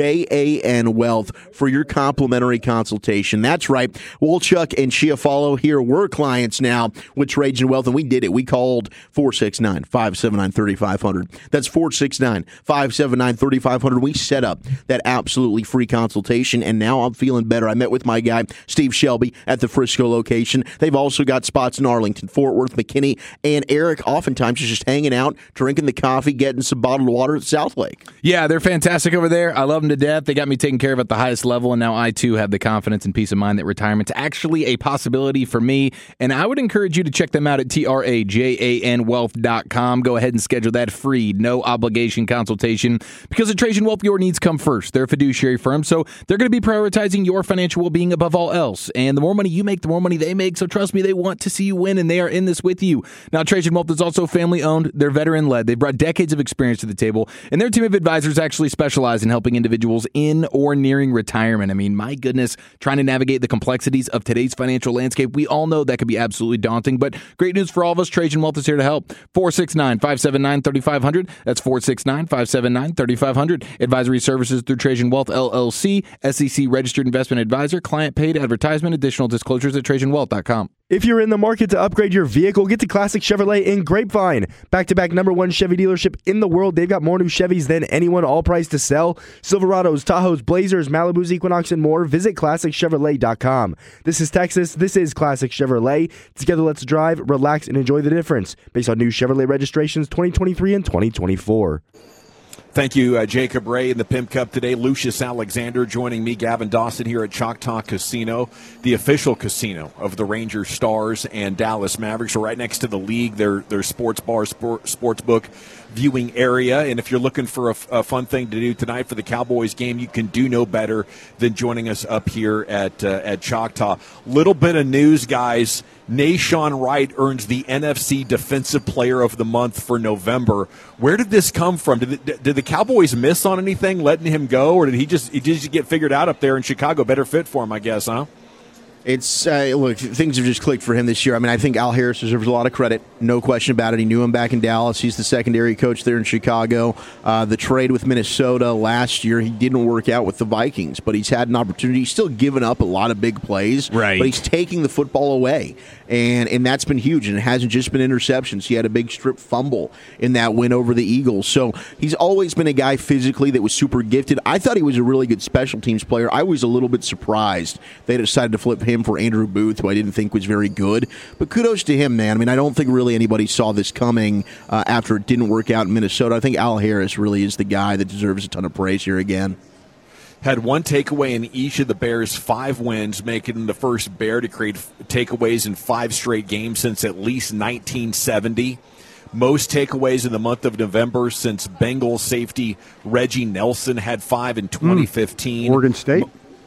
Wealth for your complimentary consultation. That's right. Wolchuk and Chiafalo here. We're clients now with Trajan Wealth, and we did it. We called 469-579-3500. That's 469-579-3500. We set up that absolutely free consultation, and now I'm feeling better. I met with my guy, Steve Shelby, at the Frisco location. They've also got spots in Arlington, Fort Worth, McKinney, and Eric oftentimes is just hanging out, drinking the coffee, getting some bottled water at South Lake. Yeah, they're fantastic over there. I love them to death. They got me taken care of at the highest level, and now I, too, have the confidence and peace of mind that retirement's actually a possibility for me, and I would encourage you to check them out at trajanwealth.com. Go ahead and schedule that free, no-obligation consultation, because at Trajan Wealth, your needs come first. They're a fiduciary firm, so they're going to be prioritizing your financial well-being above all else. And the more money you make, the more money they make. So trust me, they want to see you win, and they are in this with you. Now, Trajan Wealth is also family-owned. They're veteran-led. They've brought decades of experience to the table, and their team of advisors actually specialize in helping individuals in or nearing retirement. I mean, my goodness, trying to navigate the complexities of today's financial landscape, we all know that can be absolutely daunting, but great news for all of us. Trajan Wealth is here to help. 469-579-3500. That's 469-579-3500. Advisory services through Trajan Wealth, LLC, SEC registered investment investment advisor. Client paid advertisement. Additional disclosures at TrajanWealth.com. If you're in the market to upgrade your vehicle, get to Classic Chevrolet in Grapevine. Back-to-back #1 Chevy dealership in the world. They've got more new Chevys than anyone, all priced to sell. Silverados, Tahoes, Blazers, Malibus, Equinox, and more. Visit ClassicChevrolet.com. This is Texas. This is Classic Chevrolet. Together, let's drive, relax, and enjoy the difference. Based on new Chevrolet registrations 2023 and 2024. Thank you, Jacob Ray in the Pimp Cup today. Lucius Alexander joining me, Gavin Dawson, here at Choctaw Casino, the official casino of the Rangers, Stars, and Dallas Mavericks. We're right next to the league, their sports bar, sports book viewing area. And if you're looking for a fun thing to do tonight for the Cowboys game, you can do no better than joining us up here at Choctaw. Little bit of news, guys. Nahshon Wright earns the NFC Defensive Player of the Month for November. Where did this come from? Did the Cowboys miss on anything letting him go, or did he just get figured out up there in Chicago? Better fit for him, I guess, huh? It's look, things have just clicked for him this year. I mean, I think Al Harris deserves a lot of credit, no question about it. He knew him back in Dallas. He's the secondary coach there in Chicago. The trade with Minnesota last year, he didn't work out with the Vikings, but he's had an opportunity. He's still given up a lot of big plays, right? But he's taking the football away, and that's been huge. And it hasn't just been interceptions. He had a big strip fumble in that win over the Eagles. So he's always been a guy physically that was super gifted. I thought he was a really good special teams player. I was a little bit surprised they decided to flip him for Andrew Booth, who I didn't think was very good. But kudos to him, man. I mean, I don't think really anybody saw this coming after it didn't work out in Minnesota. I think Al Harris really is the guy that deserves a ton of praise here again. Had one takeaway in each of the Bears' 5 wins, making him the first Bear to create takeaways in 5 straight games since at least 1970. Most takeaways in the month of November since Bengals safety Reggie Nelson had 5 in 2015. Oregon State.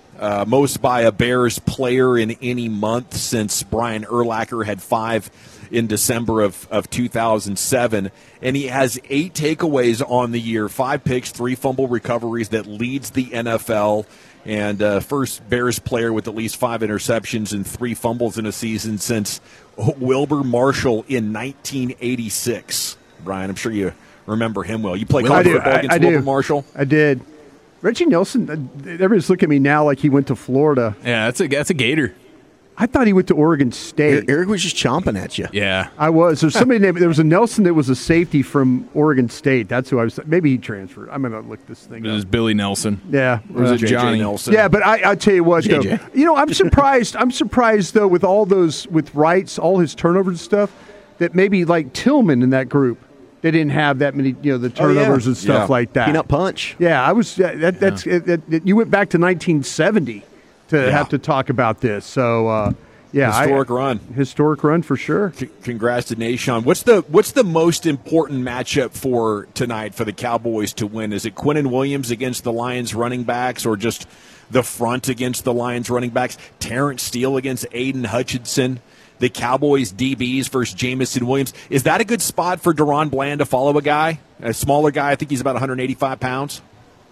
Most by a Bears player in any month since Brian Urlacher had 5 in December of 2007. And he has 8 takeaways on the year, 5 picks, 3 fumble recoveries. That leads the NFL. And first Bears player with at least 5 interceptions and 3 fumbles in a season since Wilbur Marshall in 1986. Brian, I'm sure you remember him well. You played college football against Wilbur Marshall? I did. Reggie Nelson, everybody's looking at me now like he went to Florida. Yeah, that's a Gator. I thought he went to Oregon State. Eric was just chomping at you. Yeah. I was. There's somebody named, there was a Nelson that was a safety from Oregon State. That's who I was. Maybe he transferred. I'm going to look this thing up. It was Billy Nelson. Yeah. Or was it Johnny Nelson? Yeah, but I tell you what, though, I'm surprised. I'm surprised, though, with all those, with Wrights, all his turnovers and stuff, that maybe like Tillman in that group, they didn't have that many, the turnovers and stuff like that. Peanut punch. Yeah, I was. You went back to 1970 to have to talk about this. So, historic run for sure. Congrats to Nahshon. What's the most important matchup for tonight for the Cowboys to win? Is it Quinnen Williams against the Lions running backs, or just the front against the Lions running backs? Terrence Steele against Aiden Hutchinson? The Cowboys DBs versus Jamison Williams. Is that a good spot for Deron Bland to follow a smaller guy? I think he's about 185 pounds.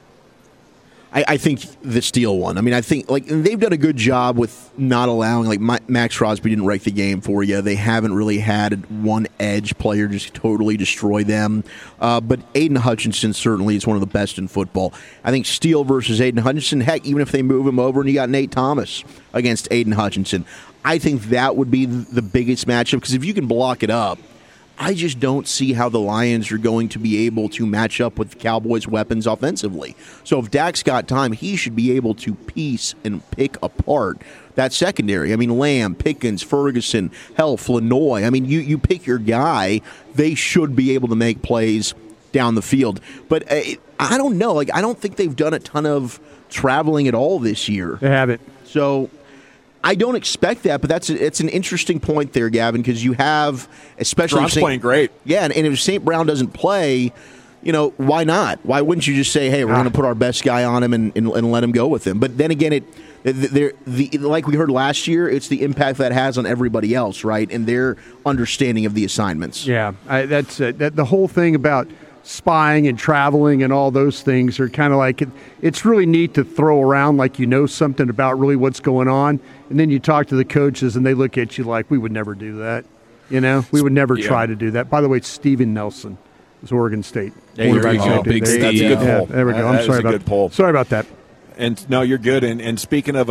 I think the Steele one. I mean, I think they've done a good job with not allowing Max Crosby didn't wreck the game for you. They haven't really had one edge player just totally destroy them. But Aiden Hutchinson certainly is one of the best in football. I think Steele versus Aiden Hutchinson. Heck, even if they move him over and you got Nate Thomas against Aiden Hutchinson, I think that would be the biggest matchup, because if you can block it up, I just don't see how the Lions are going to be able to match up with the Cowboys' weapons offensively. So if Dak's got time, he should be able to piece and pick apart that secondary. I mean, Lamb, Pickens, Ferguson, Flournoy. I mean, you pick your guy, they should be able to make plays down the field. But I don't know. I don't think they've done a ton of traveling at all this year. They haven't. So I don't expect that, but it's an interesting point there, Gavin, because you have, especially Drops playing great. Yeah, and if St. Brown doesn't play, why not? Why wouldn't you just say, hey, we're going to put our best guy on him and let him go with him? But then again, like we heard last year, it's the impact that has on everybody else, right? And their understanding of the assignments. Yeah, that's the whole thing about spying and traveling and all those things are kind of like, it's really neat to throw around like something about really what's going on, and then you talk to the coaches and they look at you like, we would never do that. We would never try to do that. By the way, it's Steven Nelson. It's Oregon State. There you go. Big Steve. That's a good poll. There we go. I'm sorry about that. And And no, you're good. And speaking of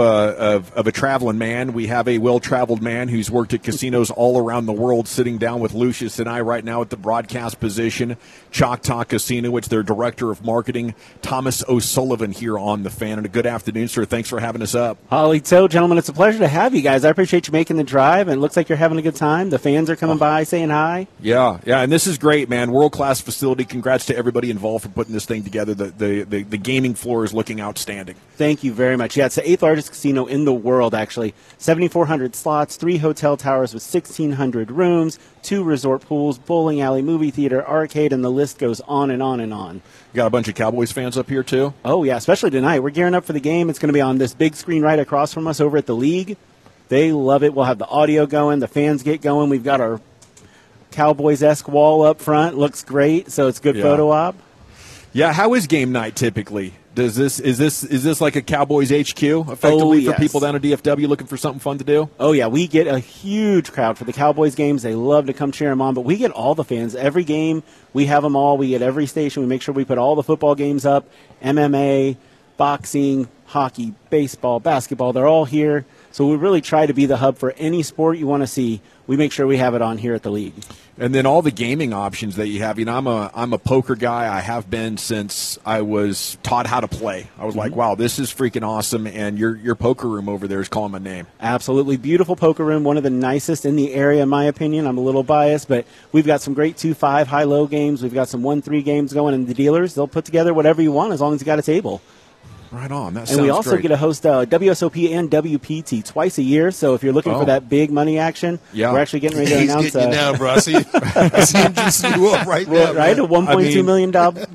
a traveling man, we have a well-traveled man who's worked at casinos all around the world, sitting down with Lucius and I right now at the broadcast position, Choctaw Casino. It's their director of marketing, Thomas O'Sullivan, here on The Fan. And a good afternoon, sir. Thanks for having us up. Holly Toe, gentlemen, it's a pleasure to have you guys. I appreciate you making the drive, and it looks like you're having a good time. The fans are coming by saying hi. Yeah, and this is great, man. World-class facility. Congrats to everybody involved for putting this thing together. The gaming floor is looking outstanding. Thank you very much. Yeah, it's the 8th largest casino in the world, actually. 7,400 slots, 3 hotel towers with 1,600 rooms, 2 resort pools, bowling alley, movie theater, arcade, and the list goes on and on and on. You got a bunch of Cowboys fans up here, too? Oh, yeah, especially tonight. We're gearing up for the game. It's going to be on this big screen right across from us over at the League. They love it. We'll have the audio going. The fans get going. We've got our Cowboys-esque wall up front. Looks great, so it's good photo op. Yeah, how is game night typically? Is this like a Cowboys HQ effectively for people down at DFW looking for something fun to do? Oh, yeah. We get a huge crowd for the Cowboys games. They love to come cheer them on, but we get all the fans. Every game, we have them all. We get every station. We make sure we put all the football games up, MMA, boxing, hockey, baseball, basketball. They're all here. So we really try to be the hub for any sport you want to see. We make sure we have it on here at the League. And then all the gaming options that you have. You know, I'm a poker guy. I have been since I was taught how to play. I was like, wow, this is freaking awesome. And your poker room over there is calling my name. Absolutely. Beautiful poker room. One of the nicest in the area, in my opinion. I'm a little biased, but we've got some great 2-5 high-low games. We've got some 1-3 games going. And the dealers, they'll put together whatever you want as long as you got a table. Right on. That sounds and we also great. get to host WSOP and WPT twice a year. So if you're looking for that big money action, we're actually getting ready to announce. He's getting you now, bro. I see him juicing you up right now. Right, a $1.2 million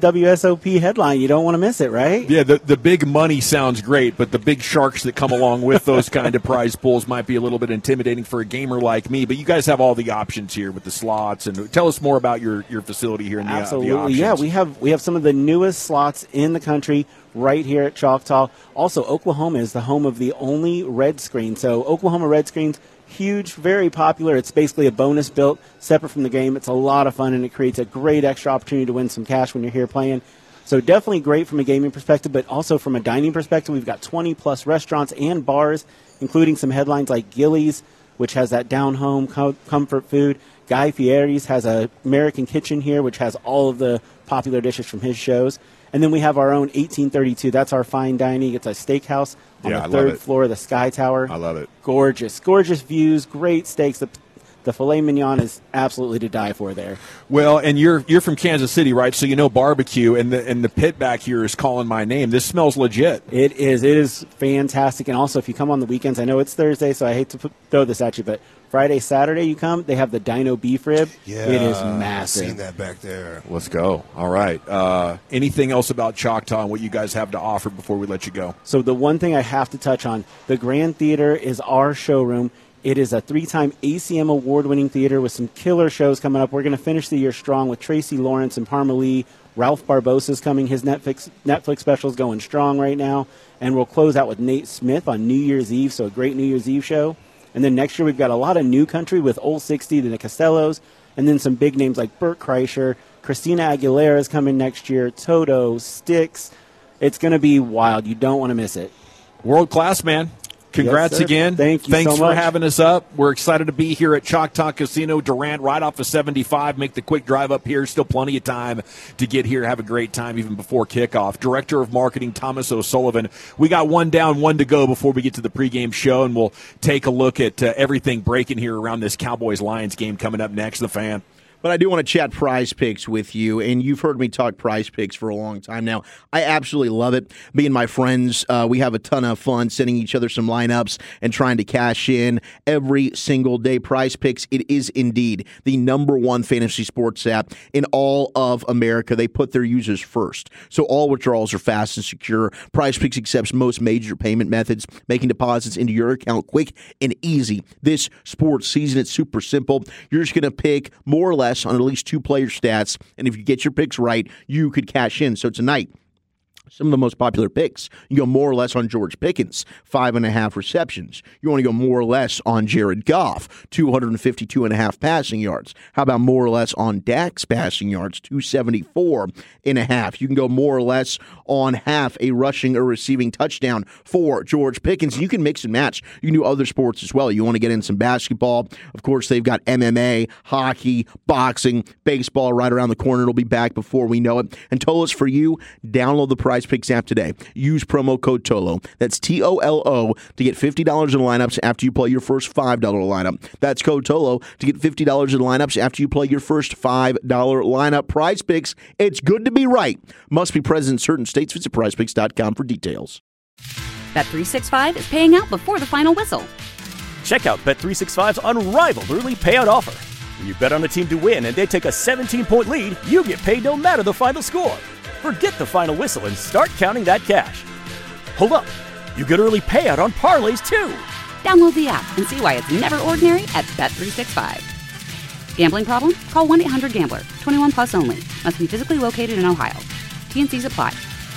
WSOP headline. You don't want to miss it, right? Yeah, the big money sounds great, but the big sharks that come along with those kind of prize pools might be a little bit intimidating for a gamer like me. But you guys have all the options here with the slots. And tell us more about your facility here in the Absolutely. the options. Yeah, we have some of the newest slots in the country right here at Choctaw. Also, Oklahoma is the home of the only red screen. So Oklahoma red screens, huge, very popular. It's basically a bonus built separate from the game. It's a lot of fun, and it creates a great extra opportunity to win some cash when you're here playing. So definitely great from a gaming perspective, but also from a dining perspective. We've got 20-plus restaurants and bars, including some headlines like Gillies, which has that down-home comfort food. Guy Fieri's has an American Kitchen here, which has all of the popular dishes from his shows. And then we have our own 1832. That's our fine dining. It's a steakhouse on the 3rd floor of the Sky Tower. I love it. Gorgeous views, great steaks. The filet mignon is absolutely to die for there. Well, and you're from Kansas City, right? So you know barbecue, and the pit back here is calling my name. This smells legit. It is fantastic. And also, if you come on the weekends, I know it's Thursday, so I hate to throw this at you, but Friday, Saturday you come, they have the Dino Beef Rib. Yeah, it is massive. I've seen that back there. Let's go. All right. Anything else about Choctaw and what you guys have to offer before we let you go? So the one thing I have to touch on, the Grand Theater is our showroom. It is a 3-time ACM award-winning theater with some killer shows coming up. We're going to finish the year strong with Tracy Lawrence and Parma Lee. Ralph Barbosa's coming. His Netflix special is going strong right now. And we'll close out with Nate Smith on New Year's Eve, so a great New Year's Eve show. And then next year we've got a lot of new country with Old 60, the Costellos, and then some big names like Burt Kreischer. Christina Aguilera is coming next year. Toto, Styx. It's going to be wild. You don't want to miss it. World class, man. Congrats again. Thanks so much for having us up. We're excited to be here at Choctaw Casino, Durant, right off of 75. Make the quick drive up here. Still plenty of time to get here. Have a great time even before kickoff. Director of Marketing, Thomas O'Sullivan. We got one down, one to go before we get to the pregame show, and we'll take a look at everything breaking here around this Cowboys-Lions game coming up next. The Fan. But I do want to chat Prize Picks with you, and you've heard me talk Prize Picks for a long time now. I absolutely love it. Me and my friends, we have a ton of fun sending each other some lineups and trying to cash in every single day. Prize Picks, it is indeed the #1 fantasy sports app in all of America. They put their users first, so all withdrawals are fast and secure. Prize Picks accepts most major payment methods, making deposits into your account quick and easy. This sports season, it's super simple. You're just going to pick more or less on at least 2 player stats, and if you get your picks right, you could cash in. So tonight, Some of the most popular picks. You go more or less on George Pickens, 5.5 receptions. You want to go more or less on Jared Goff, 252.5 passing yards. How about more or less on Dak's passing yards, 274.5. You can go more or less on half a rushing or receiving touchdown for George Pickens. You can mix and match. You can do other sports as well. You want to get in some basketball. Of course, they've got MMA, hockey, boxing, baseball right around the corner. It'll be back before we know it. And Tolo's for you. Download the Prize Picks app today. Use promo code TOLO. That's TOLO to get $50 in lineups after you play your first $5 lineup. That's code TOLO to get $50 in lineups after you play your first $5 lineup. Prize Picks, it's good to be right. Must be present in certain states. Visit prizepicks.com for details. Bet365 is paying out before the final whistle. Check out Bet365's unrivaled early payout offer. When you bet on a team to win and they take a 17-point lead, you get paid no matter the final score. Forget the final whistle and start counting that cash. Hold up. You get early payout on parlays, too. Download the app and see why it's never ordinary at Bet365. Gambling problem? Call 1-800-GAMBLER. 21 plus only. Must be physically located in Ohio. T&Cs apply.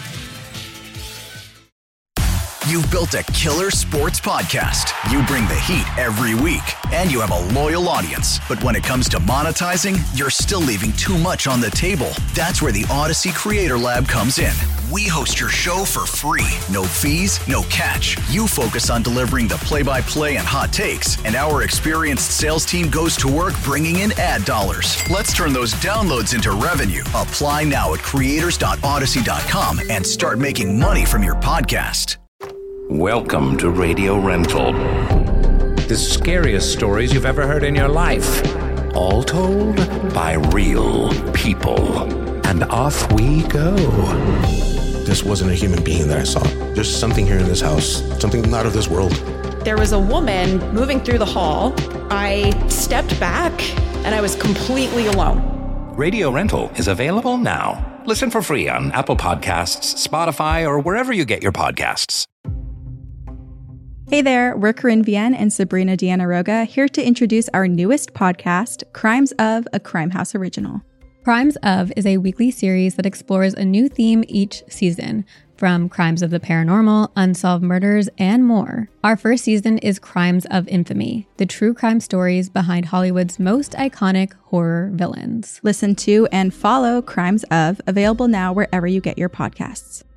You've built a killer sports podcast. You bring the heat every week, and you have a loyal audience. But when it comes to monetizing, you're still leaving too much on the table. That's where the Odyssey Creator Lab comes in. We host your show for free. No fees, no catch. You focus on delivering the play-by-play and hot takes, and our experienced sales team goes to work bringing in ad dollars. Let's turn those downloads into revenue. Apply now at creators.odyssey.com and start making money from your podcast. Welcome to Radio Rental. The scariest stories you've ever heard in your life. All told by real people. And off we go. This wasn't a human being that I saw. There's something here in this house, something not of this world. There was a woman moving through the hall. I stepped back and I was completely alone. Radio Rental is available now. Listen for free on Apple Podcasts, Spotify, or wherever you get your podcasts. Hey there, we're Corinne Vienne and Sabrina Deanna Roga, here to introduce our newest podcast, Crimes of, a Crime House original. Crimes of is a weekly series that explores a new theme each season, from crimes of the paranormal, unsolved murders, and more. Our first season is Crimes of Infamy, the true crime stories behind Hollywood's most iconic horror villains. Listen to and follow Crimes of, available now wherever you get your podcasts.